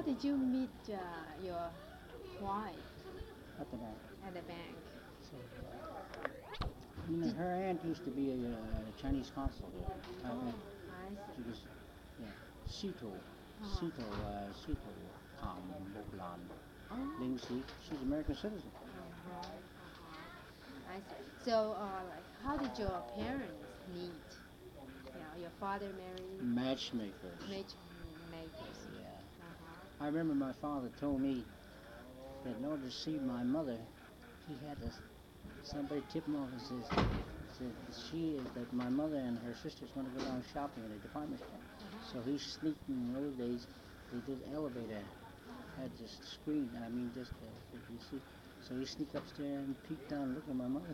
did you meet your wife at the bank. at the bank? So, her aunt used to be a Chinese consul here. Oh, I She see. was, yeah, Sito, Uh-huh. Sito Kam Boklan Oh, Ling Si. She's an American citizen. uh-huh, uh-huh. I see. So, like, how did your parents meet? Yeah, your father married Matchmakers. matchmakers. Yeah. Uh-huh. I remember my father told me that in order to see my mother, he had to, somebody tip him off and said that my mother and her sister's going to go down shopping at a department store. So he sneaked in those days. This elevator had this screen. I mean, just you see. So he sneaked upstairs and peeked down and looked at my mother.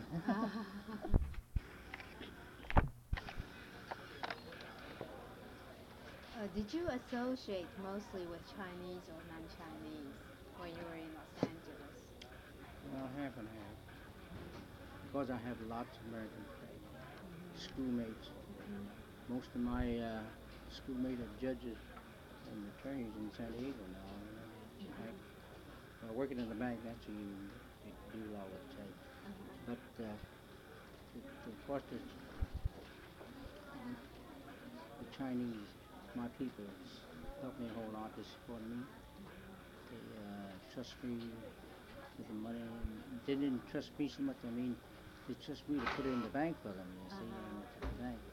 Did you associate mostly with Chinese or non-Chinese when you were in Los Angeles? Well, half and half. Because I have lots of American schoolmates. Most of my schoolmates are judges and attorneys in San Diego now. Working in the bank, that's who you deal all with. But of course, the Chinese, my people, help me a whole lot. They support me. They trust me with the money. They didn't trust me so much. I mean, they trust me to put it in the bank for them. You see, to the bank.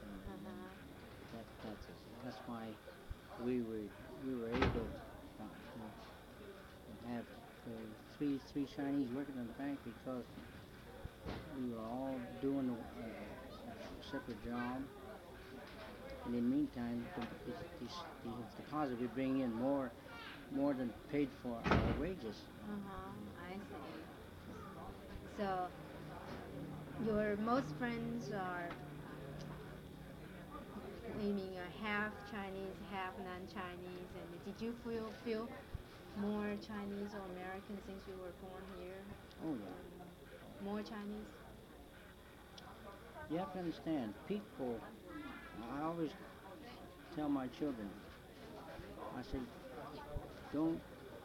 That's why we were able to have three Chinese working in the bank because we were all doing a separate job. And in the meantime, the deposit we bring in more than paid for our wages. I see. So your most friends are meaning half Chinese, half non-Chinese, and did you feel more Chinese or American since you were born here? Oh yeah. More Chinese? You have to understand, people. I always tell my children, I say, don't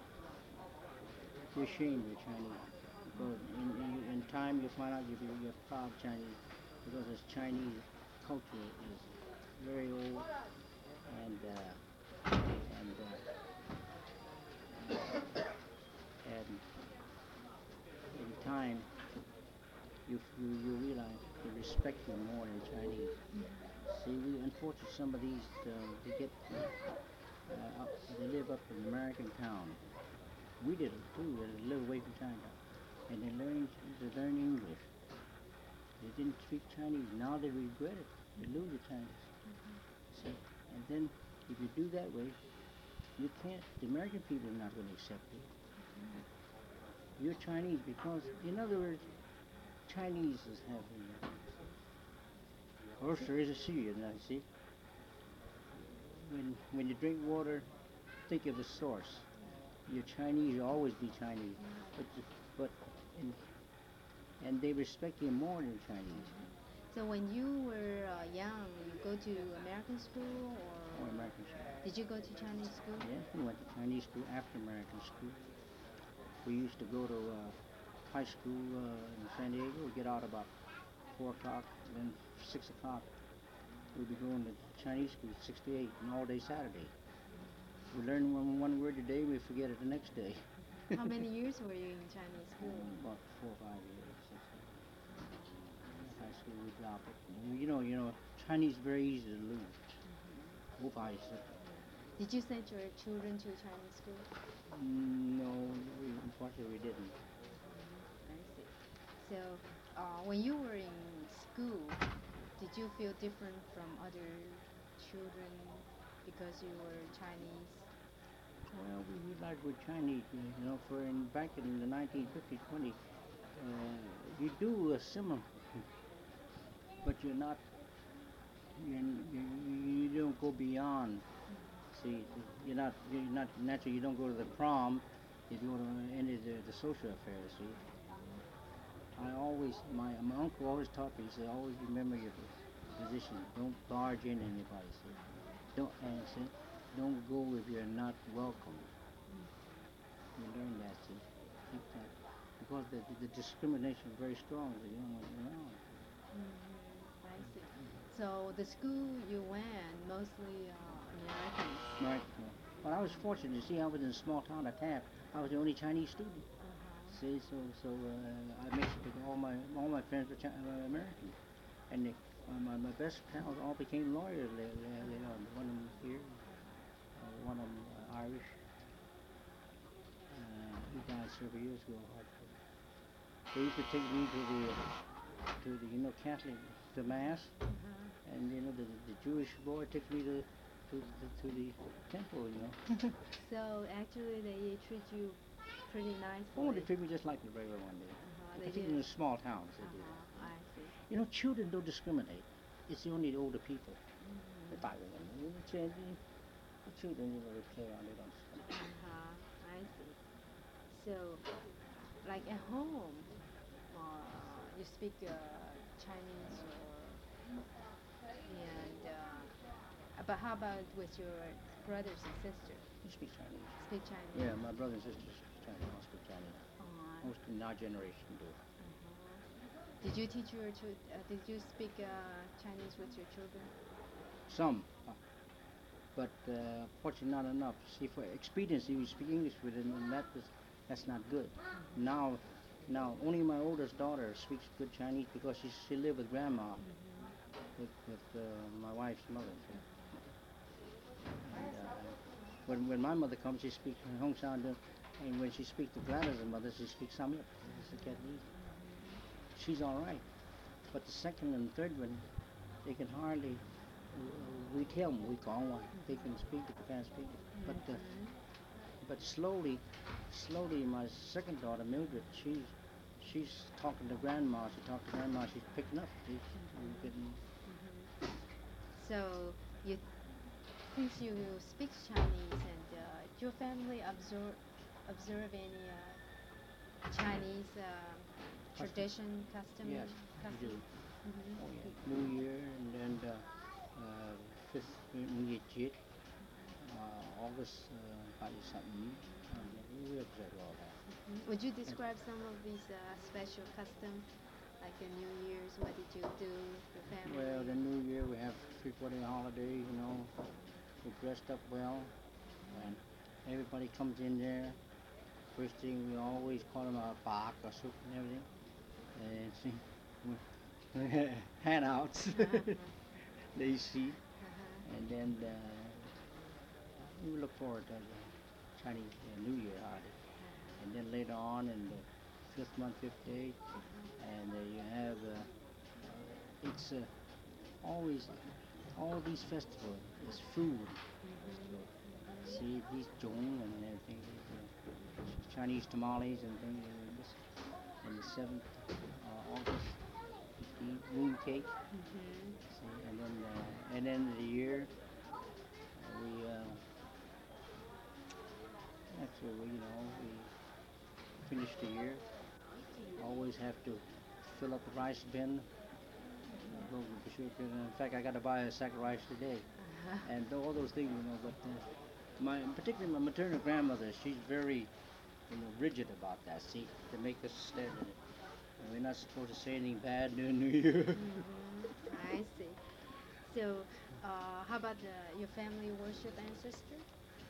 be ashamed of Chinese. Because in time you'll find out you're proud Chinese. Because this Chinese culture is very old and and in time you realize they respect you more than Chinese. See, we unfortunately some of these they get they live up in American town. We did it too. They live away from China, and they learn English. They didn't speak Chinese. Now they regret it. They lose the Chinese. See, and then if you do that way, you can't. The American people are not going to accept you. You're Chinese because, in other words, Chinese is having. Oyster is a sea, you see. When you drink water, think of the source. You're Chinese, you always be Chinese, but in, and they respect you more than Chinese. So when you were young, you go to American school Or or American school. did you go to Chinese school? Yes, we went to Chinese school after American school. We used to go to high school in San Diego. We'd get out about 4 o'clock, then 6 o'clock. We'd be going to Chinese school 6 to 8, and all day Saturday. We learn one word a day, we forget it the next day. How many years were you in Chinese school? About 4 or 5 years. High school we drop it. Chinese is very easy to lose. Did you send your children to Chinese school? No, unfortunately we didn't. I see. So when you were in school, did you feel different from other children because you were Chinese? Well, we like with Chinese, back in the 1950s, 20, you do a similar, but you're not, you don't go beyond. See, you're not naturally. You don't go to the prom. You go to any of the social affairs. See, my uncle always taught me. He said, always remember your position. Don't barge in anybody. See, don't go if you're not welcome. You learn that, see. Keep that. Because the discrimination is very strong, so you don't want it around. I see. So the school you went mostly Americans. Right. Yeah. Well, I was fortunate. You see, I was in a small town of Taft. I was the only Chinese student. Uh-huh. See, so I mixed with all my friends were American, and my best pals all became lawyers later on. One of them here, one of them Irish. He died several years ago. They used to take me to the Catholic the mass, Uh-huh. and the Jewish boy takes me to the temple. So actually they treat you pretty Oh, they nicely. treat me just like the regular one did. They Particularly in did. the small towns, they do. I see. Children don't discriminate. It's only the older people that bother them. The children, they play around. They don't discriminate. I see. So, like at home, you speak Chinese but how about with your brothers and sisters? You speak Chinese. Speak Chinese? Yeah, my brothers and sisters speak Chinese. All speak Chinese. Uh, Most in our generation do. did you teach did you speak Chinese with your children? Some, but fortunately not enough. See, for expediency, we speak English with them, and that's not good. Now only my oldest daughter speaks good Chinese because she lived with grandma, with my wife's mother. So. And when my mother comes, she speaks Hong San, and when she speaks to Gladys' mother, she speaks Samyup. It's a Cantonese. She's all right, but the second and third one, they can hardly. We tell them we call one. They can speak it, they can't speak it. But slowly, my second daughter Mildred, she's talking to grandma. She talks to grandma. She's picking up. She's getting. So you since you speak Chinese and your family observe any Chinese tradition custom? Yes, we do. Oh yeah, New Year and fifth New Year Jit, August something. We observe all that. Would you describe some of these special customs, like the New Year's? What did you do, your family? Well, the New Year we have 3-4 day holiday. We're dressed up well, and everybody comes in there. First thing we always call them a bak or soup and everything, and see, handouts. They see, and then we look forward to the Chinese New Year holiday, and then later on in the fifth month, fifth day, and you have it's always all these festivals is food. See these zhong and everything, Chinese tamales and things. And the 7th August, we eat moon cake. See, and then at the end of the year, we actually we finish the year. Always have to fill up the rice bin. In fact, I got to buy a sack of rice today, and all those things, But particularly my maternal grandmother, she's very, rigid about that. See, to make us stand in it. And we're not supposed to say anything bad during New Year. I see. So, how about your family worship ancestor?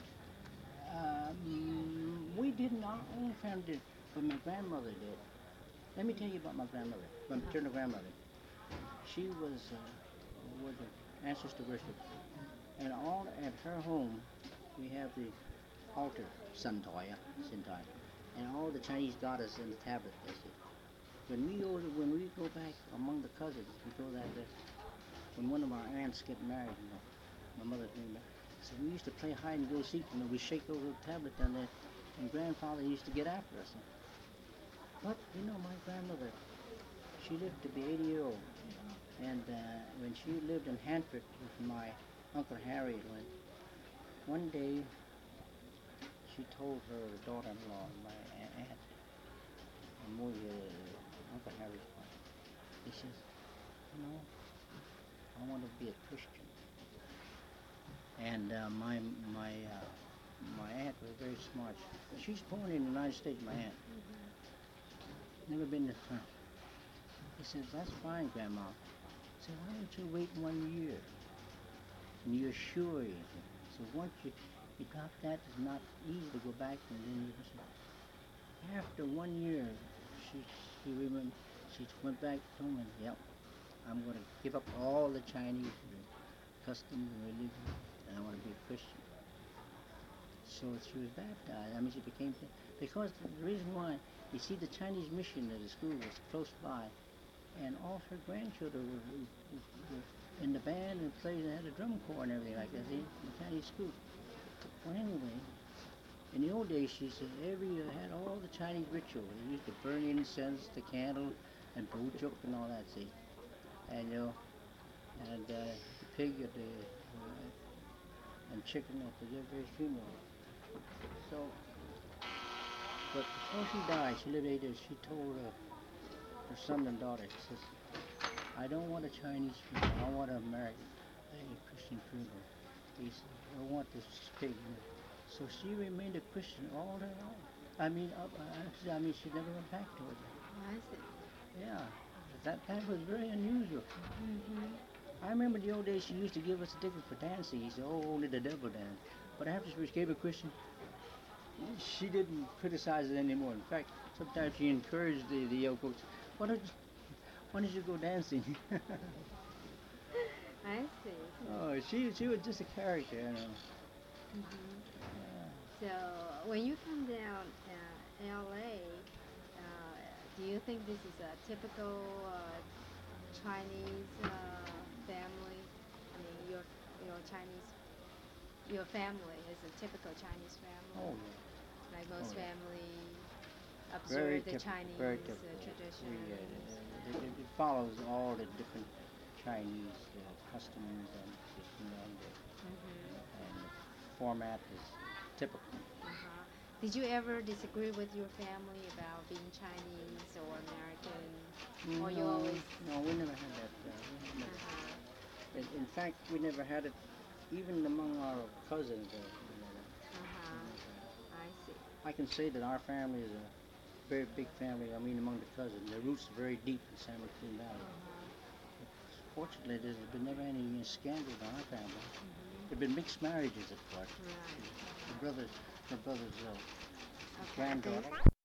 We didn't. Our own family did, but my grandmother did. Let me tell you about my grandmother, my maternal grandmother. She was the ancestor worship, and all at her home we have the altar, Santoya, and all the Chinese goddess in the tablet. They see. When we go back among the cousins, we go that when one of our aunts get married, my mother's name. So we used to play hide and go seek. We shake those little tablets down there, and grandfather used to get after us. But my grandmother, she lived to be 80 years old, and when she lived in Hanford with my Uncle Harry, one day she told her daughter-in-law, my aunt, Uncle Harry's wife, he says, I want to be a Christian. And my my aunt was very smart. She's born in the United States, my aunt. Never been to France. He says, that's fine, Grandma. I said, why don't you wait 1 year? And you're sure. He said. So once you got that, it's not easy to go back. And then you said, after 1 year, she, she remembered, she went back to home and, yep, I'm going to give up all the Chinese customs and religion, and I want to be a Christian. So she was baptized. I mean, she became, because the reason why, you see, the Chinese mission at the school was close by, and all her grandchildren were in the band and played and had a drum corps and everything like that. See, in the Chinese school. Well, anyway, in the old days, she said every year had all the Chinese rituals. They used to burn incense, the candle, and bujuk and all that. See, and and the pig at the and chicken at the very funeral. So, but before she died, she lived 8 years. She told her son and daughter, she says, I don't want a Chinese funeral. I want an American, a Christian funeral. He said, I want this pig. So she remained a Christian all her life. I mean, she never went back to it. I see. Yeah, that was very unusual. Mhm. I remember the old days she used to give us a ticket for dancing. He said, oh, only the devil dance. But after she became a Christian, she didn't criticize it anymore. In fact, sometimes she encouraged the young folks, why don't you go dancing? I see. Oh, she was just a character, you know. Mhm. Yeah. So when you come down LA, do you think this is a typical Chinese family? I mean, your Chinese your family is a typical Chinese family. Oh, Like yeah. most Oh, yeah. family Very observe the typical. Chinese Very typical. traditions. It follows all the different Chinese customs and Mhm. and the format is typical. Uh-huh. Did you ever disagree with your family about being Chinese or American? Or you No, always. no, we never had that. Uh-huh. In fact, we never had it even among our cousins. Uh-huh. I see. I can say that our family is a very big family. I mean, among the cousins, the roots are very deep in San Joaquin Valley. Uh-huh. Fortunately, there's been never any scandal in our family. Mhm. There've been mixed marriages, of course. Right. The brother's Okay. granddaughter.